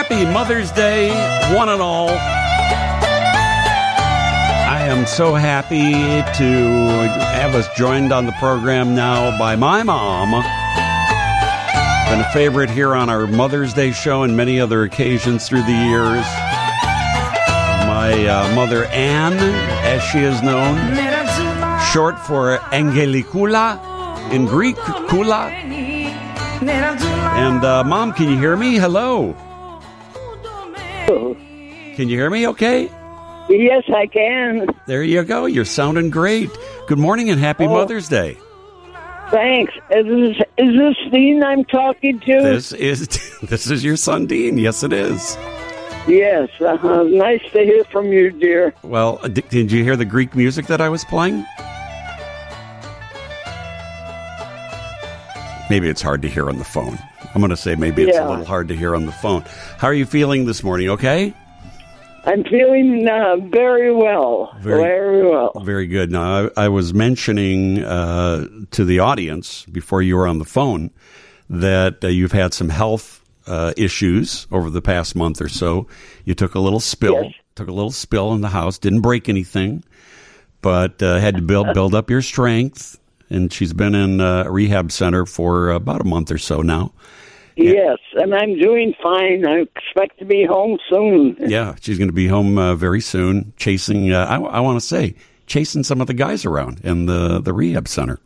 Happy Mother's Day, one and all. I am so happy to have us joined on the program now by my mom. Been a favorite here on our Mother's Day show and many other occasions through the years. My mother, Anne, as she is known, short for Angelikula, in Greek, Kula. And Mom, can you hear me? Hello. Can you hear me okay? Yes, I can. There you go. You're sounding great. Good morning and happy Mother's Day. Thanks. Is this Dean I'm talking to? This is your son, Dean. Yes, it is. Yes. Nice to hear from you, dear. Well, did you hear the Greek music that I was playing? Maybe it's hard to hear on the phone. I'm going to say maybe it's a little hard to hear on the phone. How are you feeling this morning? Okay? I'm feeling very well. Very well. Very good. Now, I was mentioning to the audience before you were on the phone that you've had some health issues over the past month or so. You took a little spill. Yes. Took a little spill in the house. Didn't break anything, but had to build up your strength. And she's been in a rehab center for about a month or so now. Yes, and I'm doing fine. I expect to be home soon. Yeah, she's going to be home very soon, chasing, I want to say, chasing some of the guys around in the rehab center.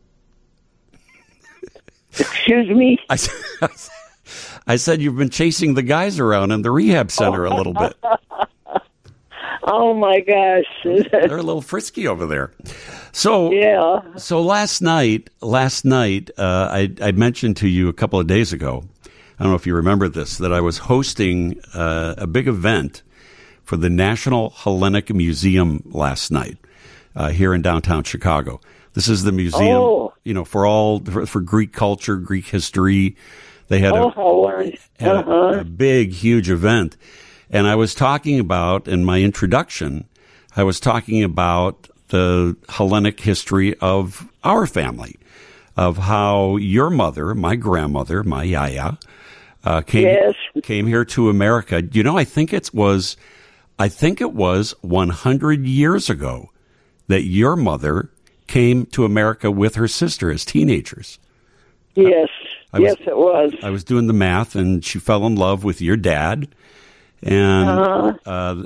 Excuse me? I said you've been chasing the guys around in the rehab center a little bit. Oh, my gosh. They're a little frisky over there. So, So last night, I mentioned to you a couple of days ago, I don't know if you remember this, that I was hosting a big event for the National Hellenic Museum last night here in downtown Chicago. This is the museum, for Greek culture, Greek history. They had a big, huge event. And I was talking about, in my introduction, I was talking about the Hellenic history of our family, of how your mother, my grandmother, my yaya, came here to America. You know, I think it was 100 years ago that your mother came to America with her sister as teenagers. Yes, it was. I was doing the math, and she fell in love with your dad. And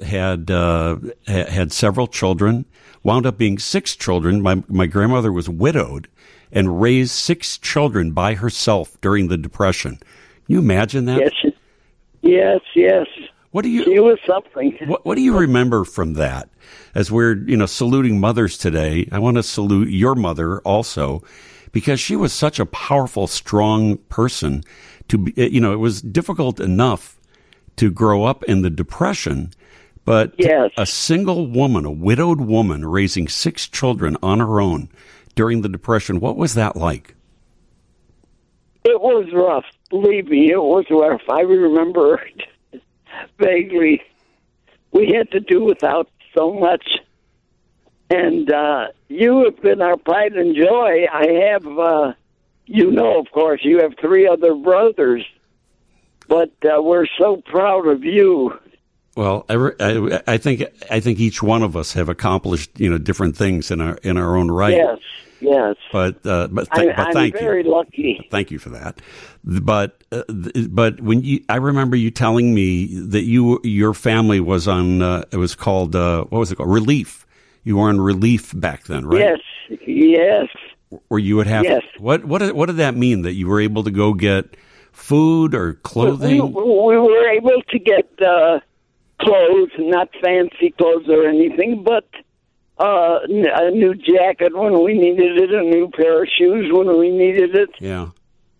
had several children, wound up being 6 children. My grandmother was widowed and raised 6 children by herself during the Depression. Can you imagine that? Yes. She was something. What do you remember from that? As we're saluting mothers today, I want to salute your mother also, because she was such a powerful, strong person. It was difficult enough to grow up in the Depression, but a single woman, a widowed woman, raising 6 children on her own during the Depression, what was that like? It was rough. Believe me, it was rough. I remember vaguely. We had to do without so much. And you have been our pride and joy. I have, of course, you have 3 other brothers. But we're so proud of you. Well, I think each one of us have accomplished different things in our own right. Yes. But thank I'm very lucky. Thank you for that. But when I remember you telling me that your family was on it was called what was it called, Relief. You were on Relief back then, right? Yes. Where you would have what did that mean, that you were able to go get food or clothing? We were able to get clothes, not fancy clothes or anything, but a new jacket when we needed it, a new pair of shoes when we needed it. Yeah.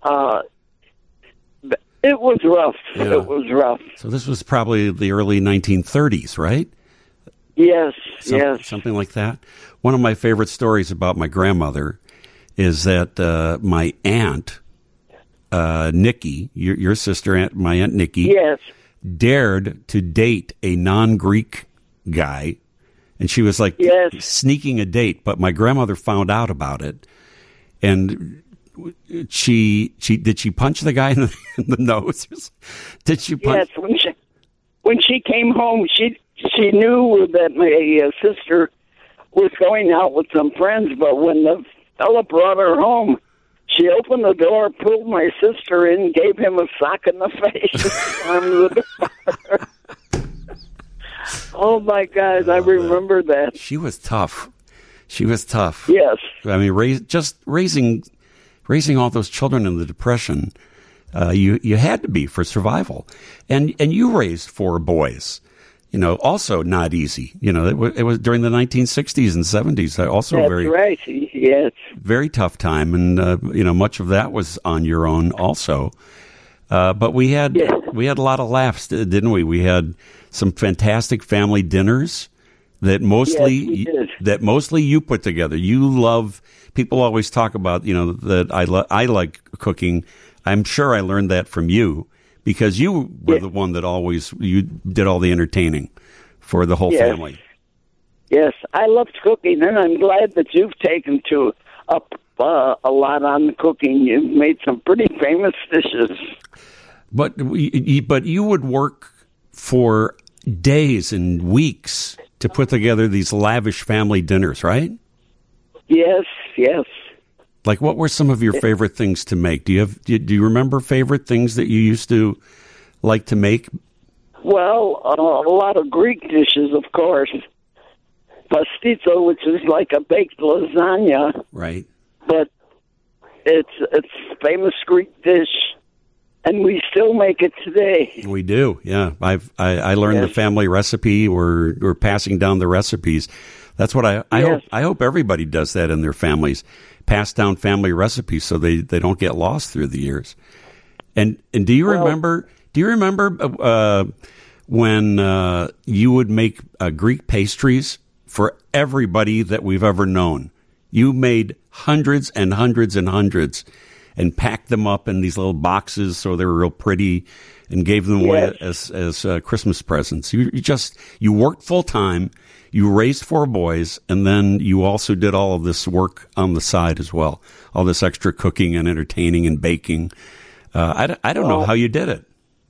It was rough. Yeah. It was rough. So this was probably the early 1930s, right? Yes. Something like that. One of my favorite stories about my grandmother is that my aunt, Nikki, your sister, my Aunt Nikki, dared to date a non-Greek guy, and she was like sneaking a date, but my grandmother found out about it, and did she punch the guy in the nose? Did she punch? Yes, when she came home, she knew that my sister was going out with some friends, but when the fella brought her home, she opened the door, pulled my sister in, gave him a sock in the face, slammed the door. Oh, my God, I remember that. She was tough. She was tough. Yes. I mean, raising all those children in the Depression, you had to be for survival. And you raised 4 boys. Also not easy. It was during the 1960s and 70s. Also That's right. Yes. Very tough time, and much of that was on your own also. But we had a lot of laughs, didn't we? We had some fantastic family dinners that mostly you put together. You love. People always talk about that I like cooking. I'm sure I learned that from you. Because you were the one that you did all the entertaining for the whole family. Yes, I loved cooking, and I'm glad that you've taken up a lot on the cooking. You've made some pretty famous dishes. But you would work for days and weeks to put together these lavish family dinners, right? Yes. Like, what were some of your favorite things to make? Do you remember favorite things that you used to like to make? Well, a lot of Greek dishes, of course. Pastizo, which is like a baked lasagna. Right. But it's a famous Greek dish, and we still make it today. We do, yeah. I learned the family recipe. We're passing down the recipes. That's what I hope everybody does that in their families. Pass down family recipes so they don't get lost through the years. And do you remember when you would make Greek pastries for everybody that we've ever known? You made hundreds and hundreds and hundreds and packed them up in these little boxes so they were real pretty and gave them away as Christmas presents. You worked full time. You raised 4 boys, and then you also did all of this work on the side as well, all this extra cooking and entertaining and baking. I don't know how you did it.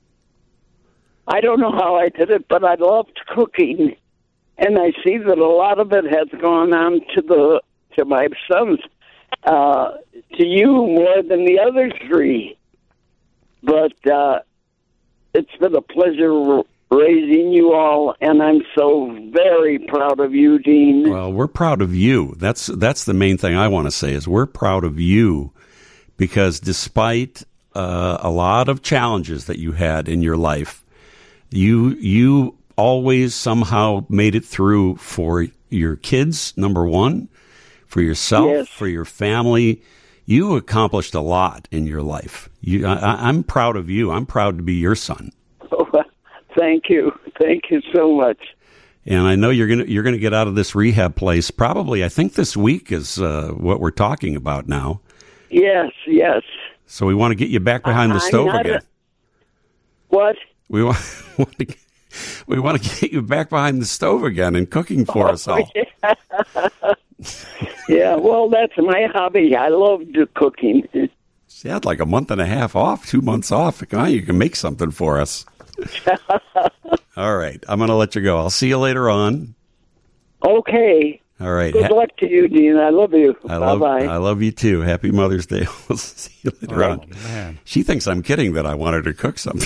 I don't know how I did it, but I loved cooking, and I see that a lot of it has gone on to my sons, to you more than the other 3. But it's been a pleasure raising you all, and I'm so very proud of you, Dean. Well, we're proud of you. That's the main thing I want to say is we're proud of you because despite a lot of challenges that you had in your life, you always somehow made it through for your kids, number one, for yourself, for your family. You accomplished a lot in your life. I'm proud of you. I'm proud to be your son. Thank you so much. And I know you're gonna get out of this rehab place probably. I think this week is what we're talking about now. Yes. So we want to get you back behind the stove again. What? We want to get you back behind the stove again and cooking for us all. Yeah. Yeah, well, that's my hobby. I love cooking. She had like a month and a half off, 2 months off. Come on, you can make something for us. All right. I'm going to let you go. I'll see you later on. Okay. All right. Good luck to you, Dean. I love you. Bye-bye. I love you, too. Happy Mother's Day. We'll see you later on. Man. She thinks I'm kidding that I want her to cook something.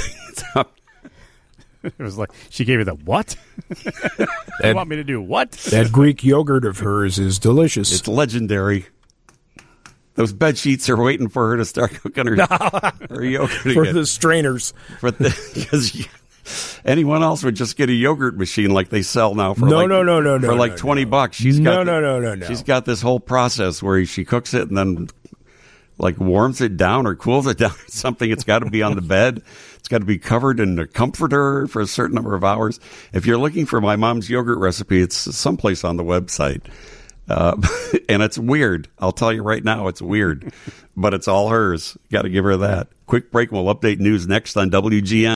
It was like, she gave you the what? You want me to do what? That Greek yogurt of hers is delicious. It's legendary. Those bed sheets are waiting for her to start cooking her yogurt for again. the strainers. Because anyone else would just get a yogurt machine like they sell now for no, like $20. She's got no. She's got this whole process where she cooks it and then like warms it down or cools it down or something. It's got to be on the bed. It's got to be covered in a comforter for a certain number of hours. If you're looking for my mom's yogurt recipe, it's someplace on the website. And it's weird. I'll tell you right now, it's weird. But it's all hers. Got to give her that. Quick break. We'll update news next on WGN.